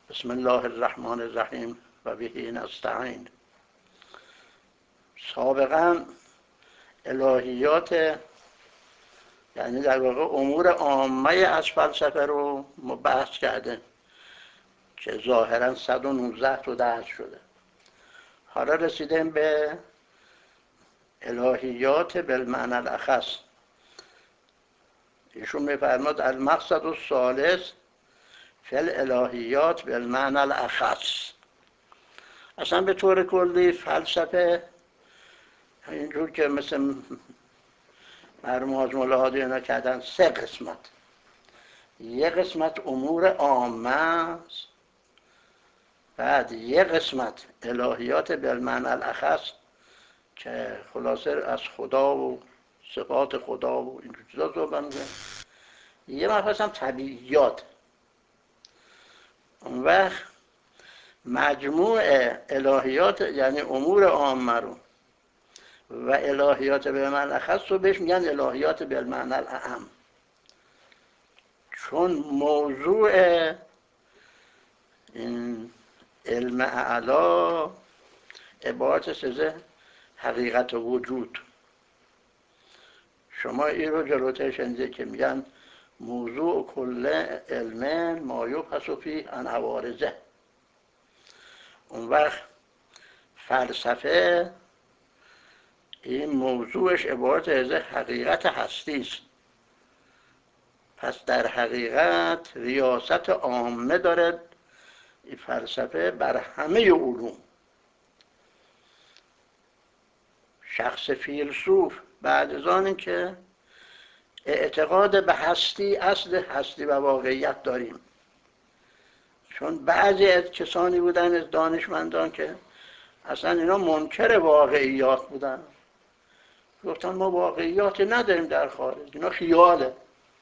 بسم الله الرحمن الرحیم و به نستعین. سابقا الهیات، یعنی در واقع امور عامه از فلسفه رو ما بحث کردیم که ظاهرا 119 تا درس شده. حالا رسیدیم به الهیات بالمعنی الاخص. ایشون میفرماد المقصد الثالث فی الالهیات بالمعنی الاخص. اصلا به طور کلی فلسفه اینجور که مثل مرحوم حاج مولا هادی اینا کردن 3 قسمت. یک قسمت امور عامه است، بعد یک قسمت الهیات بالمعنی الاخص که خلاصه از خدا و صفات خدا و اینجور چیزا صحبت می‌کنه. یه مبحث هم طبیعیات. اون وقت مجموع الهیات یعنی امور عامه رو و الهیات بالمعنی الاخص رو بهش میگن الهیات بالمعنی الاعم، چون موضوع این علم اعلا عبارت از حقیقت وجود. شما این رو جلوتر شنیده که میگن موضوع کل علم ما یبحث فیه عن عوارضه. اون وقت فلسفه این موضوعش عبارت از حقیقت هستی است. پس در حقیقت ریاست عامه دارد این فلسفه بر همه علوم. شخص فیلسوف بعد از آن که اعتقاد به هستی، اصل هستی و واقعیت داریم، چون بعضی از کسانی بودن از دانشمندان که اصلا اینا منکر واقعیات بودن، گفتن ما واقعیات نداریم در خارج، اینا خیاله.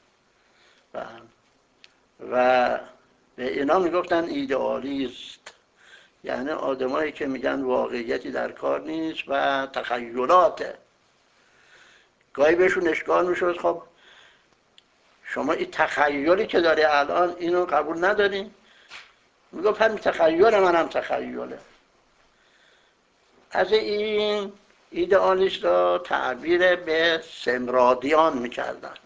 و به اینا میگفتن ایدئالیست، یعنی آدمایی که میگن واقعیتی در کار نیست و تخیلاته. گاهی بهشون اشکال میشد خب شما این تخیلی که داری الان اینو قبول ندارین؟ میگفت همین تخیل منم تخیله. از این ایدئالیست را تعبیر به سمرادیان میکردن،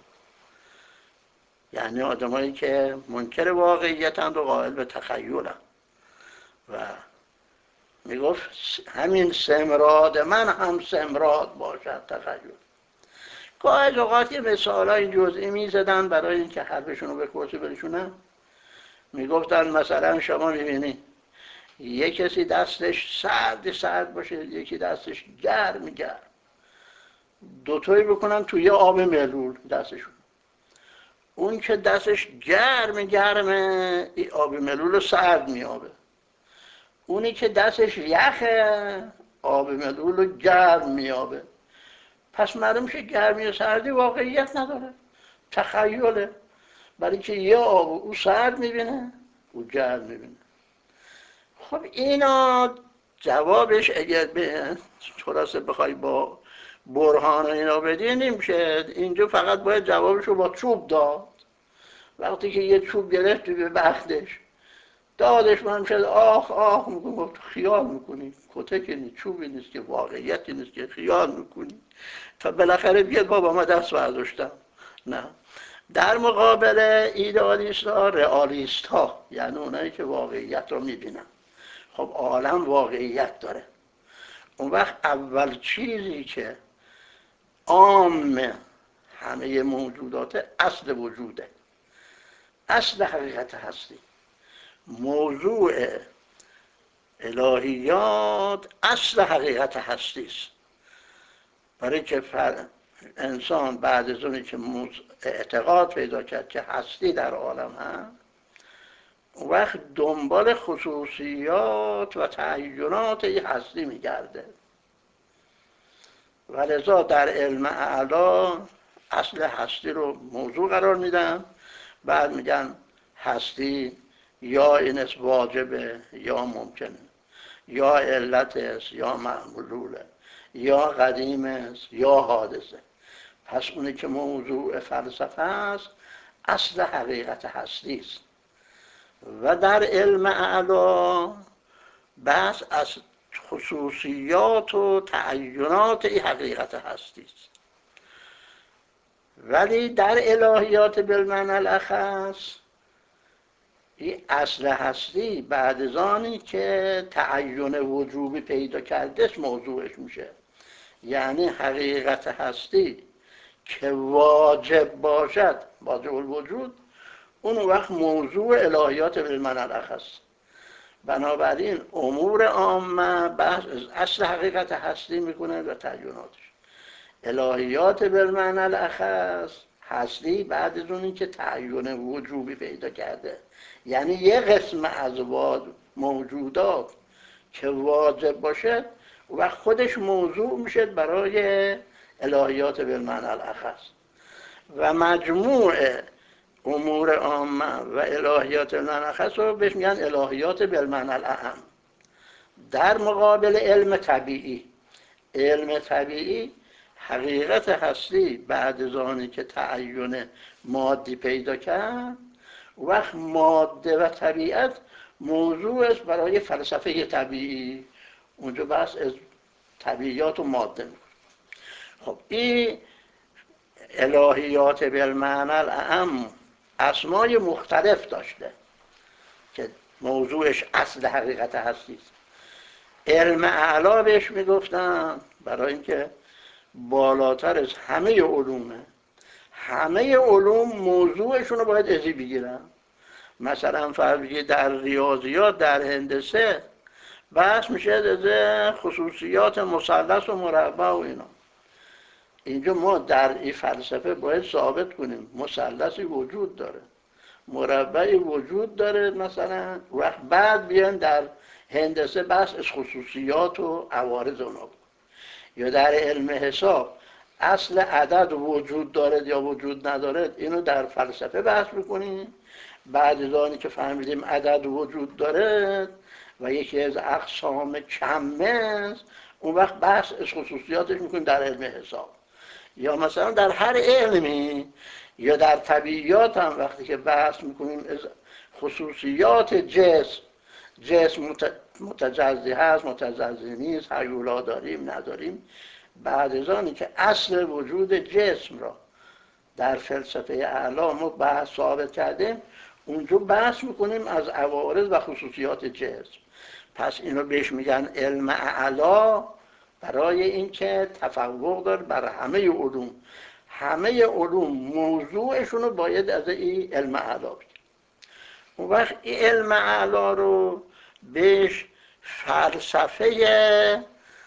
یعنی آدمایی که منکر واقعیتند و قائل به تخیلند. و میگفت همین سمراد من هم سمراد باشد تخیل. گاهی اوقات یه مثالای جزئی میزدن برای اینکه حرفشون رو به کرسی برسونن. میگفتن مثلا شما میبینی یک کسی دستش سرد باشه، یکی دستش گرم، دوتایی بکنن توی یه آب ملول دستشون. اون که دستش گرمه این آب ملول رو سرد میابه، اونی که دستش یخه آب ملول رو گرم میابه. پس معلوم میشه گرمی و سردی واقعیت نداره، تخیله، برای که یه آب او سرد میبینه او گرم میبینه. خب اینا جوابش اگر به خلاصه بخوای با برهان اینا بدی نمیشه. اینجا فقط باید جوابشو با چوب داد. وقتی که یه چوب گرفتی به بختش دادش، من شد آخ میکنم، خیال میکنی، کتک نیست، چوبی نیست که، واقعیتی نیست که، خیال میکنی تا بالاخره بیاد بابا ما دست برداشتم. نه، در مقابل ایدئالیست ها رئالیست ها، یعنی اونایی که واقعیت رو میبینن. خب عالم واقعیت داره. اون وقت اول چیزی که عام همه موجودات اصل وجوده، اصل حقیقت هستی. موضوع الهیات اصل حقیقت هستی است. برای که انسان بعد از اونی که اعتقاد پیدا کرد که هستی در عالم هست، اون وقت دنبال خصوصیات و تعینات این هستی میگرده. و لذا در علم اعلا اصل هستی رو موضوع قرار میدن، بعد میگن هستی یا این است واجبه یا ممکنه، یا علت است یا معلوله، یا قدیم است یا حادثه. پس اونی که موضوع فلسفه است اصل حقیقت هستی است. و در علم اعلا بحث از خصوصیات و تعینات این حقیقت هستی است. ولی در الهیات بالمعنی الاخص این اصل هستی بعد از آنی که تعین وجوبی پیدا کرده موضوعش میشه. یعنی حقیقت هستی که واجب باشد، واجب الوجود، اون وقت موضوع الهیات بالمعنی الاخص. بنابراین امور عامه بحث از اصل حقیقت هستی میکنه و تعیناتش. الهیات بالمعنی الاخص هستی بعد از اونی که تعین وجوبی پیدا کرده، یعنی یه قسم از موجودات که واجب باشه و خودش موضوع میشه برای الهیات بالمعنی الاخص. و مجموع امور عامه و الهیات بالمعنی الاخص رو بهش میگن الهیات بالمعنی الاعم. در مقابل علم طبیعی، علم طبیعی حقیقت هستی بعد از آنی که تعین مادی پیدا کرد، وقت ماده و طبیعت موضوع است برای فلسفه طبیعی. اونجا بحث از طبیعیات و ماده میکنه. خب این الهیات بالمعنی الاعم اسمای مختلف داشته که موضوعش اصل حقیقت هستی است. علم اعلا بهش میگفتن برای اینکه بالاتر از همه علومه. همه علوم موضوعشون رو باید ازی بگیرن. مثلا فرض در ریاضیات، در هندسه بحث میشه از خصوصیات مثلث و مربع و اینا. اینجا ما در این فلسفه باید ثابت کنیم مثلثی وجود داره، مربعی وجود داره مثلا، وقت بعد بیان در هندسه بحث از خصوصیات و عوارض اونا. یا در علم حساب اصل عدد وجود دارد یا وجود ندارد، اینو در فلسفه بحث میکنیم. بعد از آنی که فهمیدیم عدد وجود دارد و یکی از اقسام کمه است، اون وقت بحث از خصوصیاتش میکنیم در علم حساب. یا مثلا در هر علمی یا در طبیعیات هم وقتی که بحث میکنیم از خصوصیات جسم متجزی هست، متجزی نیست، هیولا داریم نداریم، بعد از آنی که اصل وجود جسم را در فلسفه اعلا ما بحث ثابت کردیم، اونجا بحث میکنیم از عوارض و خصوصیات جسم. پس اینو بهش میگن علم اعلا برای اینکه تفوق داره بر همه علوم. همه علوم موضوعشون رو باید از این علم اعلا بگیم. اون وقت این علم اعلا رو بهش فلسفه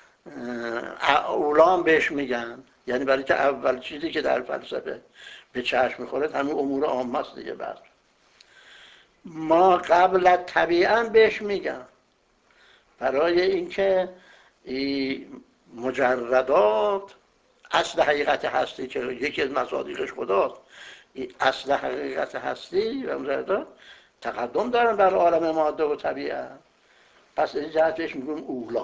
اولام بهش میگن. یعنی برای که اول چیزی که در فلسفه به چشم میخوره همین امور عامه است دیگه. بعد ما قبل از طبیعا بهش میگن برای اینکه مجردات اصل حقیقت هستی که یکی از مصادیقش خداست، اصل حقیقت هستی و مجردات تقدم دارن در عالم ماده و طبیعت. پس این جهت بهش میگیم اولا.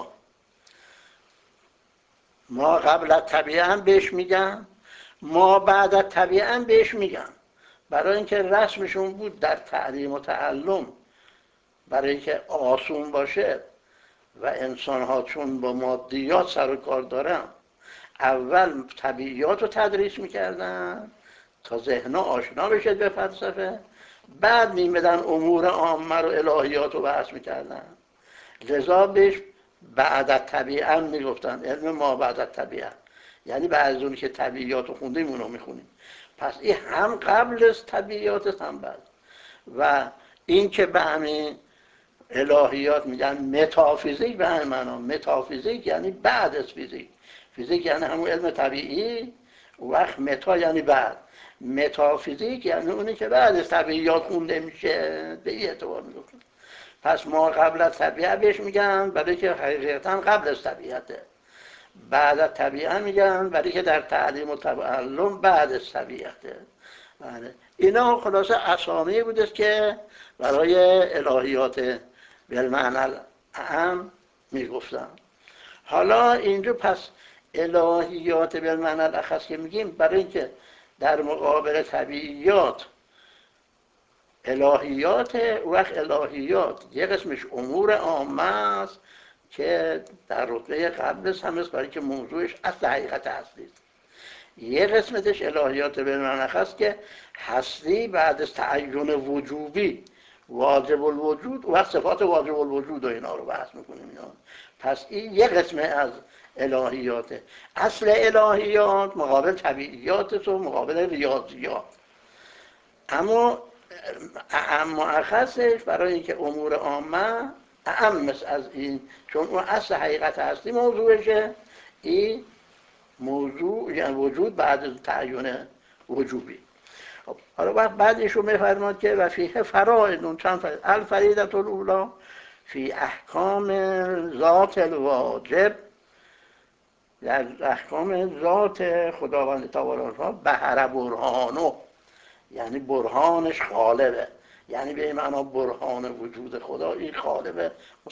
ما قبل از طبیعه بهش میگن، ما بعد از طبیعه بهش میگن. برای اینکه رسمشون بود در تعلیم و تعلم، برای اینکه آسون باشه و انسان ها چون با مادیات سر و کار دارن، اول طبیعیات رو تدریس میکردن تا ذهنها آشنا بشه به فلسفه، بعد میمدن امور عامه رو الهیات رو بحث میکردن. لذا بهش بعد از طبیعه میگفتن، علم ما بعد از طبیعه، یعنی بعد از اونی که طبیعیات رو خوندیم اونو میخونیم. پس این هم قبل از طبیعیات هم بعد. و این که به همین الهیات میگن متافیزیک، به همین معنا. متافیزیک یعنی بعد از فیزیک. فیزیک یعنی همون علم طبیعی، وقت متا یعنی بعد. متافیزیک یعنی اونی که بعد از طبیعیات خونده میشه، به این اعتبار میگفتن. پس ما قبل از طبیعه بهش میگن برای که حقیقتا قبل از طبیعته. بعد از طبیعه میگن برای که در تعلیم و تعلم بعد از طبیعته. بله. اینا خلاصه اسامی بودست که برای الهیات بالمعنی الاعم میگفتن. حالا اینجا پس الهیات بالمعنی الاخص که میگیم برای اینکه در مقابل طبیعیات الهیات وقت الهیات یه قسمش امور عامه است که در رتبه قبلش هم است، برای که موضوعش اصل حقیقت هستی است. یه قسمتش الهیات به معنی است که هستی بعد از تعین وجوبی واجب الوجود و صفات واجب الوجود و اینا رو بحث میکنیم اینا. پس این یه قسمه از الهیاته. اصل الهیات مقابل طبیعیات و مقابل ریاضیات. اما اعم اخصش برای اینکه امور عامه اعم از این، چون اون اصل حقیقت هستی موضوعشه، این موضوع یعنی وجود بعد از تعین وجوبی. حالا وقت بعدش رو میفرماد که و فیه فرائض، چند فرائض، الفریضة الاولی فی احکام ذات الواجب، در احکام ذات خداوند تعالی بهر برهانو، یعنی برهانش غالبه، یعنی به این معنا برهان وجود خدا این غالبه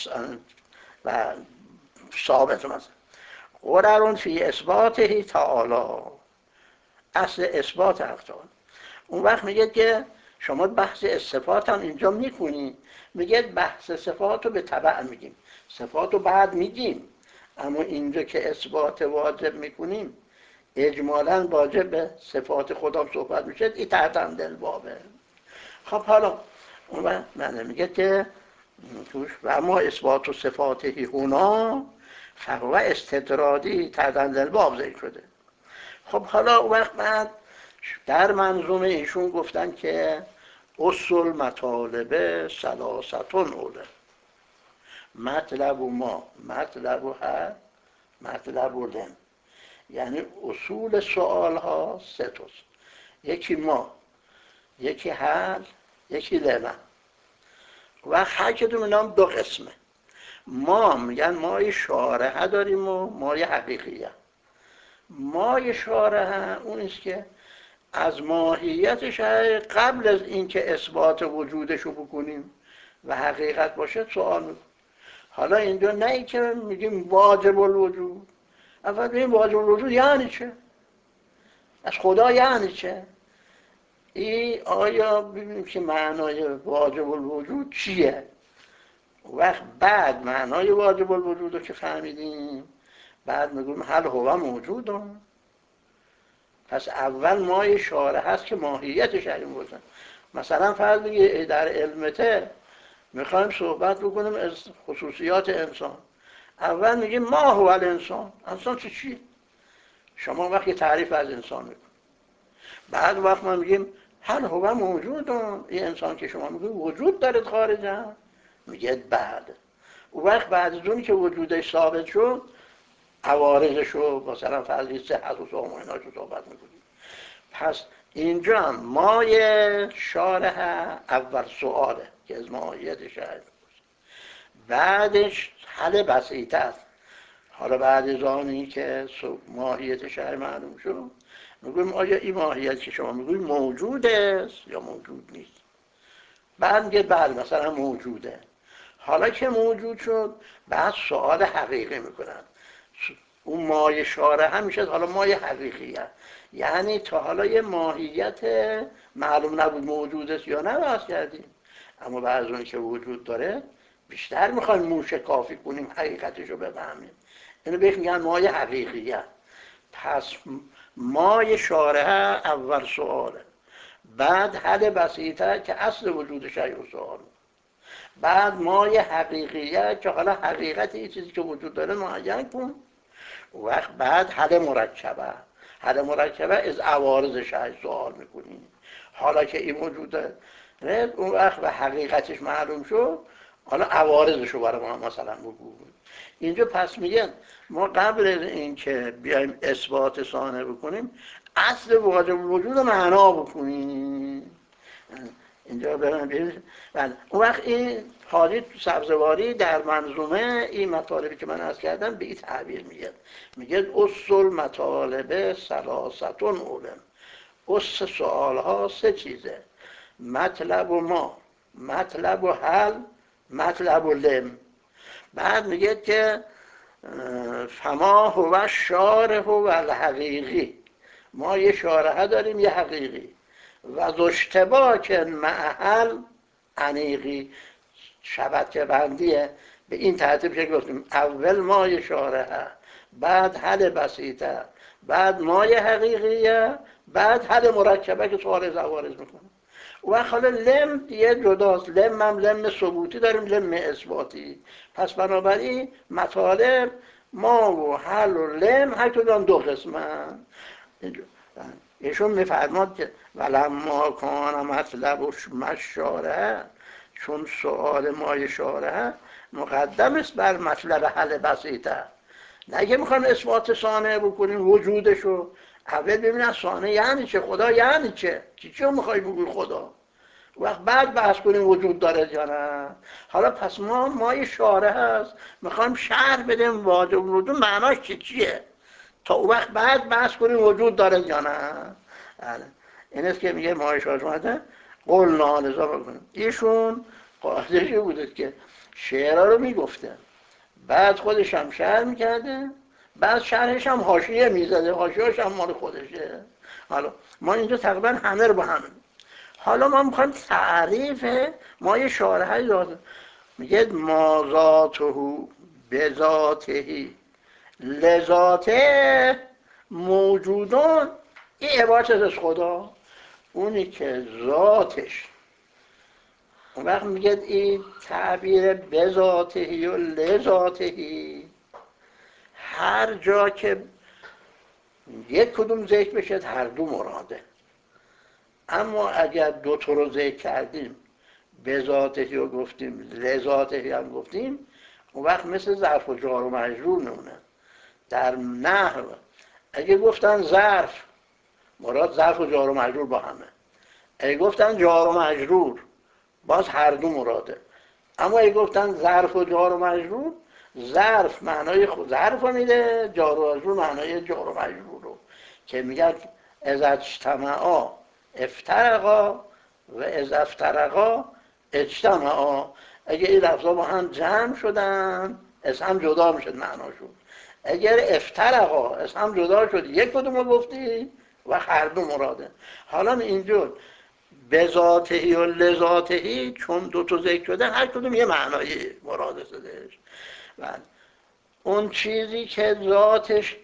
و ثابت مثلا. قرارون فی اثباته تعالی، اصل اثبات حق تعالی. اون وقت میگه که شما بحث صفات هم اینجا میکنی، میگه بحث صفات رو به تبع میگیم، صفات رو بعد میگیم، اما اینجا که اثبات واجب میکنیم اجمالاً واجب به صفات خدا صحبت میشه، این تحت هم دل بابه. خب حالا اون وقت من میگه که توش و اما اثبات و صفاتی هنا فهو استطرادی تحت هم دل باب ذکر شده. خب حالا اون وقت بعد در منظومه ایشون گفتن که اصل مطالبه سلاستون اوله، مطلب و ما، مطلب و هر، مطلب و لم، یعنی اصول سوال ها سه توست، یکی ما، یکی حل، یکی لمن. و هر کدوم اینا هم دو قسمه. ما میگن مای شارحه داریم و مای حقیقیه. مای شارحه اون است که از ماهیتش قبل از اینکه اثبات وجودش رو بکنیم و حقیقت باشه سوال میکنیم. حالا اینجا نه ای که میگیم واجب الوجود، اول بگیم واجب الوجود یعنی چه؟ از خدا یعنی چه؟ این آیا ببینیم که معنای واجب الوجود چیه؟ وقت بعد معنای واجب الوجود رو که فهمیدیم بعد میگیم هل هو موجودم. پس اول مای شارع هست که ماهیتش علم بودن. مثلا فرض بگید در علمته میخوایم صحبت بکنیم از خصوصیات انسان، اول میگیم ما هو الانسان، انسان چیه؟ شما وقتی تعریف از انسان میکنید، بعد وقت ما میگیم هل هو موجودم، این انسان که شما میگید وجود داره خارجا، میگه بعد اون وقت بعد از اون که وجودش ثابت شد عوارضش رو مثلا فرضی صحت و سقم و ایناش رو صحبت میکنیم. پس اینجا هم مای شارح اول سواله که از ماهیت شارح، بعدش حل بسیطه است. حالا بعد از آنی که ماهیت شارح معلوم شد میگویم آیا این ماهیت که شما میگویم موجود است یا موجود نیست. بعد میگه بله مثلا موجوده. حالا که موجود شد بعد سوال حقیقی میکنن. اون مایه شاره هم میشه حالا مایه حقیقیه، یعنی تا حالا یه ماهیت معلوم نبود موجود است یا نه بحث کردیم، اما بعد اون که وجود داره بیشتر میخوایم موشکافی کنیم حقیقتش رو بفهمیم، اینو بهش میگن مایه حقیقیه. پس مایه شاره اول سواله، بعد حل بسیطه که اصل وجود شیء و سوال، بعد مایه حقیقیه که حالا حقیقت این چیزی که وجود داره معین کن، وقت بعد حل مرکبه، حل مرکبه از عوارضش سوال میکنیم. حالا که این وجود داره اون وقت به حقیقتش معلوم شد، حالا عوارضش رو برای ما مثلا بگو. اینجا پس میگن ما قبل از این که بیایم اثبات ثانه بکنیم اصل واجب وجود رو معنا بکنیم. اینجا بریم اون وقت این حالی تو سبزواری در منظومه این مطالبی که من عرض کردم به این تعبیر میگه اصل مطالبه سلاستون اولم، اصل سوال ها سه چیزه، مطلب و ما، مطلب و حل، مطلب و لم. بعد میگه که فما هو شارح و الحقیقی، ما یه شارحه داریم یه حقیقی. و ذو اشتباک معهل انیقی. شبکه بندیه به این ترتیب که گفتیم اول مای شارعه، بعد حل بسیطه، بعد مای حقیقیه، بعد حل مرکبه که سوال زوارز میکنه. و حالا لم یه جداست، لم هم لم ثبوتی داریم، لم اثباتی. پس بنابراین مطالب ما و حل و لم هر کدوم دو قسمن. ایشون میفرماد که ولما کان مطلب مشاره، چون سؤال مای شاره مقدم است بر مطلب حل بسیطه. نگه میخوایم اثبات صانع بکنیم وجودشو، اول ببینیم صانع یعنی چه، خدا یعنی چه، چی میخوای بگوی خدا، وقت بعد بحث کنیم وجود داره یا نه. حالا پس مای شاره هست، میخوایم شرح بدیم واجب وجود معناش چیه، تا اون وقت بعد بحث کنیم وجود داره یا نه. این است که میگه مای شاره اومده قول نالزا بکنیم. ایشون قاعده‌ای بوده که شعرها رو میگفته، بعد خودش هم شرح میکرده، بعد شرحش هم حاشیه میزده، حاشیه‌اش هم مال خودشه. حالا ما اینجا تقریبا همه رو با هم. حالا ما میخوایم تعریف مای شارحه داده. میگه ما ذاته بذاته لذاته موجودون. این عبارت از خدا، اونی که ذاتش، اون وقت میگه این تعبیر بذاتهی و لذاتهی، هر جا که یک کدوم ذکر بشه هر دو مراده. اما اگر دو تا رو ذکر کردیم، بذاتهی رو گفتیم لذاتهی هم گفتیم، اون وقت مثل ظرف و جار و مجرور نمونه. در نحو اگه گفتن ظرف، مراد ظرف و جار و مجرور با همه. اگه گفتن جار و مجرور، باز هر دو مراده. اما اگه گفتن ظرف و جار و مجرور، ظرف معنای ظرف رو میده، جار و مجرور معنای جار و مجرور رو، که میگن اذا اجتمعا افترقا و اذا افترقا اجتمعا. اگه این لفظا با هم جمع شدن از هم جدا میشد معناشون. اگر افترقا از هم جدا شد یک کدوم رو گفتی و هر دو مراده. حالا اینجور بذاتهی و لذاتهی چون دو تا ذکر شده هر کدوم یه معنایی مراد شدهش. بعد اون چیزی که ذاتش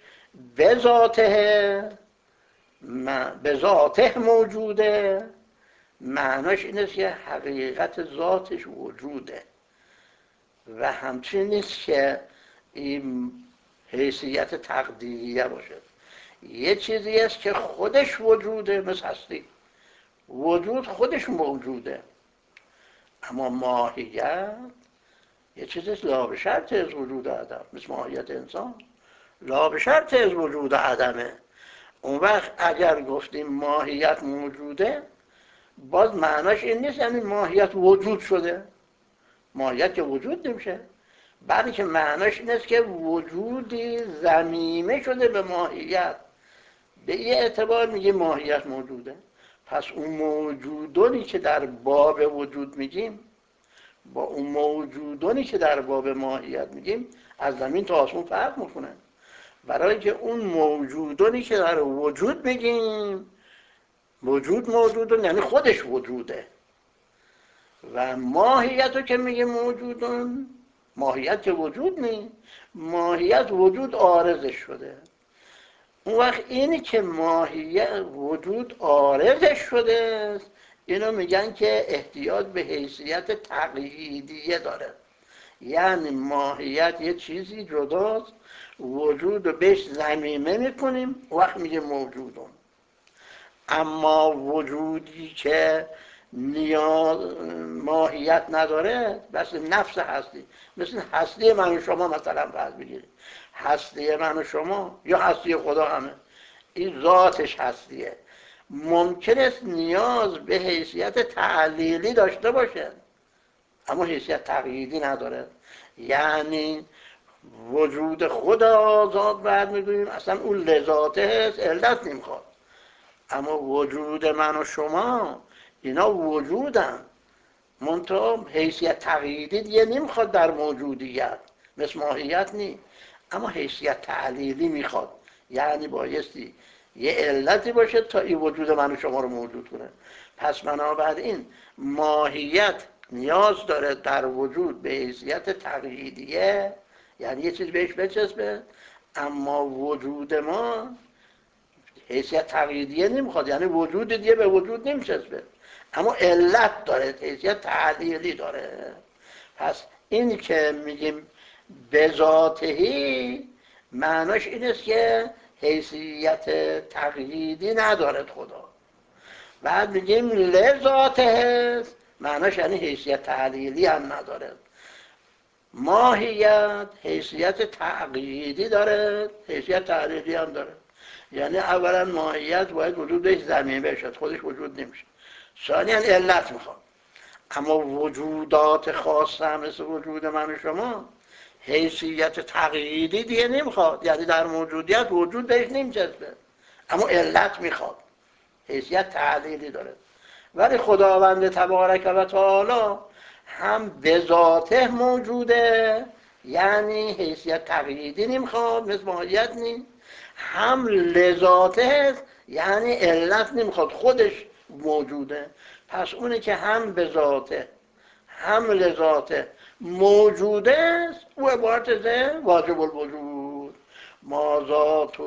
به ذاته موجوده، معناش این است که حقیقت ذاتش وجوده و همچنین نیست که این حیثیت تقدیریه باشه. یه چیزی است که خودش وجوده، مثل هستی، وجود خودش موجوده. اما ماهیت یه چیزی لا به شرط از وجود عدم، مثل ماهیت انسان لا به شرط از وجود عدمه. اون وقت اگر گفتیم ماهیت موجوده، باز معناش این نیست یعنی ماهیت وجود شده. ماهیت که وجود نمیشه، بلکه معناش این است که وجودی ضمیمه شده به ماهیت. به این اعتبار میگه ماهیت موجوده. پس اون موجودونی که در باب وجود میگیم با اون موجودونی که در باب ماهیت میگیم از زمین تا آسمون فرق میکنن. برای که اون موجودونی که در وجود میگیم، وجود موجودون یعنی خودش وجوده، و ماهیت رو که میگه موجودون، ماهیت که وجود نیست، ماهیت وجود عارضش شده. اون وقت اینی که ماهیت وجود عارضش شده، اینو میگن که احتیاج به حیثیت تقییدیه داره. یعنی ماهیت یه چیزی جداست، وجود رو بهش ضمیمه میکنیم، وقت میگه موجودون. اما وجودی که ماهیت نداره، مثل نفس هستی، مثل هستی من و شما مثلا فرض بگیرید، هستی من و شما یا هستی خدا همه، این ذاتش هستیه. ممکن است نیاز به حیثیت تعلیلی داشته باشه اما حیثیت تقییدی نداره. یعنی وجود خدا ذات بعد میگوییم اصلا اون لذاته هست، علت نمیخواد. اما وجود من و شما اینا وجودن، منتها حیثیت تقییدی دیگه نمیخواد در موجودیت، مثل ماهیت نی، اما حیثیت تعلیلی میخواد. یعنی بایستی یه علتی باشه تا این وجود من و شما رو موجود کنه. پس بنابراین ماهیت نیاز داره در وجود به حیثیت تقییدیه، یعنی یه چیز بهش بچسبه، اما وجود ما حیثیت تقییدیه نمیخواد، یعنی وجود دیگه به وجود نمیچسبه، اما علت داره، حیثیت تعلیلی داره. پس این که میگیم به ذاتهی معناش این است که حیثیت تقییدی ندارد خدا. بعد میگیم لذاته معناش یعنی حیثیت تعلیلی هم نداره. ماهیت حیثیت تقییدی داره، حیثیت تعلیلی هم داره. یعنی اولا ماهیت باید وجودش زمینه بشد، خودش وجود نمیشه. ثانیا علت میخواد. اما وجودات خاصه هم مثل وجود من و شما حیثیت تقییدی دیگه نمیخواد، یعنی در موجودیت وجود بهش نمیچسبه، اما علت میخواد، حیثیت تعلیلی داره. ولی خداوند تبارک و تعالی هم به ذاته موجوده، یعنی حیثیت تقییدی نمیخواد مثل ماهیت نیم، هم لذاته یعنی علت نمیخواد، خودش موجوده. پس اونه که هم به ذاته هم لذاته موجوده است، او عبارت از واجب الوجود. ما ذاته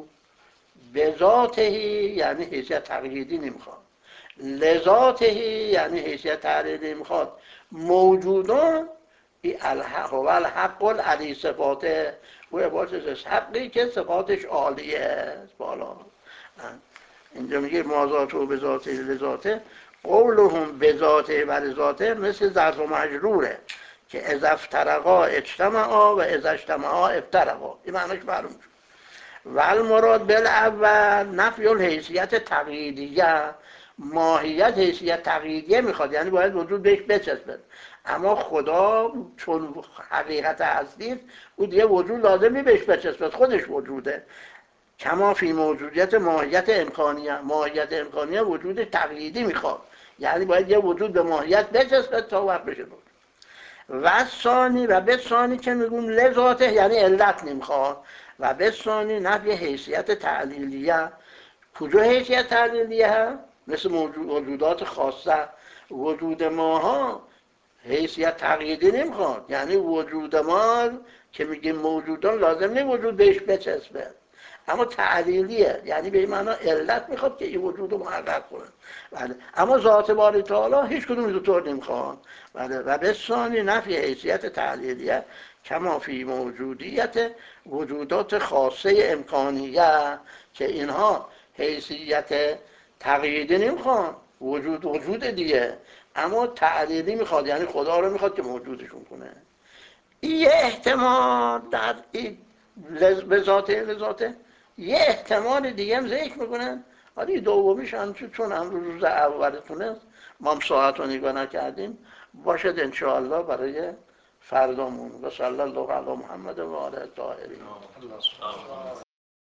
به ذاتهی یعنی حیثیت تقییدی نمیخواد، لذاته یعنی حیثیت تعلیلی نمیخواد. موجودان الحق و الحق العلی صفاته، او عبارت از حقی که صفاتش عالیه است، بالا. اینجا میگه ما ذاته و به ذاته لذاته، قولهم به ذاته و لذاته مثل ظرف و مجروره که اذا افترقا اجتمعا و اذا اجتمعا افترقا. این معنیش معلوم شد. و المراد بالاول نفی الحیثیت تقییدیه، ماهیت حیثیت تقییدیه میخواد، یعنی باید وجود بهش بچسبه، اما خدا چون حقیقت هستید او دیگه وجود لازمی بهش بچسبه، خودش وجوده. کما فی موجودیت ماهیت امکانیه، ماهیت امکانیه وجود تقییدی میخواد، یعنی باید یه وجود به ماهیت بچسبه تا وقت بشه بود. و ثانی و به ثانی که میگم لذاته یعنی علت نمیخواد، و به ثانی نفی حیثیت تعلیلیه. کجا حیثیت تعلیلیه؟ مثل موجودات خاصه. وجود ماها حیثیت تقییدی نمیخواد، یعنی وجود ما که میگیم موجودان لازم نیست وجود بهش بچسبه، اما تعلیلیه، یعنی به این معنا علت میخواد که این وجود رو محقق کنه. بله. اما ذات باری تعالی هیچ کدوم دو طور نمیخواد. بله. و به ثانی نفی حیثیت تعلیلیه کما فی موجودیت وجودات خاصه امکانیه، که اینها حیثیت تقییدی نمیخواد، وجود دیگه، اما تعلیلی میخواد، یعنی خدا رو میخواد که موجودشون کنه. این یه احتمال در این به ذاته یه احتمال دیگه هم ذکر میکنن. حالا دومیش هم چون روز اولتونه ما هم ساعت رو نگاه نکردیم، باشد انشاءالله برای فردامون. و صلی الله علی محمد و آله الطاهرین.